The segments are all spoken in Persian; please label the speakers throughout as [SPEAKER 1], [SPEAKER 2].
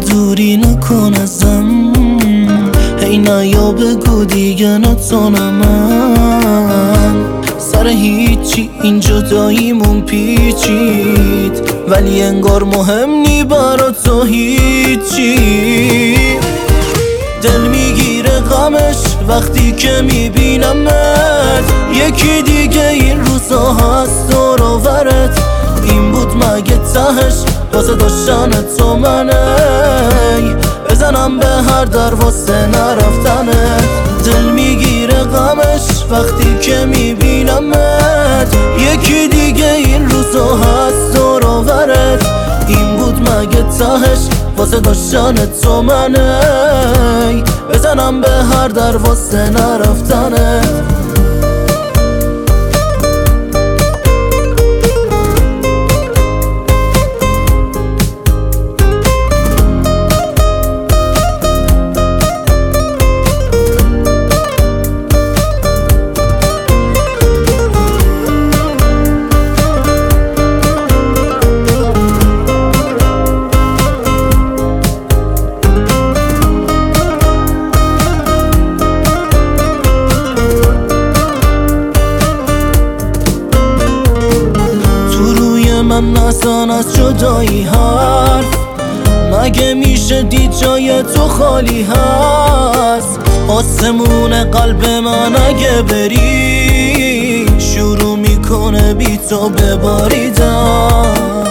[SPEAKER 1] دوری نکن ازم، هی نیا بگو دیگه نتونم من. سر هیچی این جداییمون پیچید، ولی انگار مهم نی برا تو هیچی. دل میگیره غمش وقتی که میبینمت، یکی دیگه این روزا هست دور و برت. این بود مگه تهش واسه داشتن تو منی، بزنم به هر در واسه نرفتنت. دل میگیره غمش وقتی که میبینمت، یکی دیگه این روزا هست دور و برت. این بود مگه تهش واسه داشتن تو منی، بزنم به هر در واسه نرفتنت. من نزن از جدایی حرف، مگه میشه دید جای تو خالی هست؟ آسمون قلب من اگه بری، شروع میکنه بی تو بباریدن.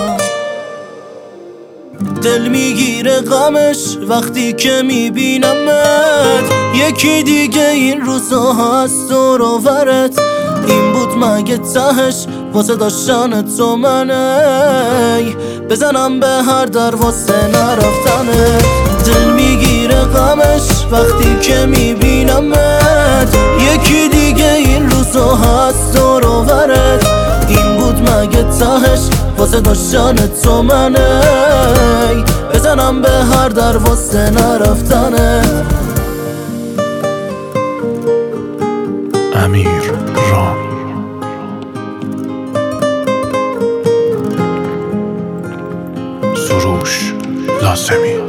[SPEAKER 1] دل میگیره غمش وقتی که میبینمت، یکی دیگه این روزا هست دور و برت. این بود مگه تهش واسه داشتن تو منی، بزنم به هر در واسه نرفتنت. دل میگیره غمش وقتی که میبینمت، یکی دیگه این روزا هست دور و برت. این بود مگه تهش واسه داشتن تو منی، بزنم به هر در واسه نرفتنت.
[SPEAKER 2] امیر رام سروش لازمی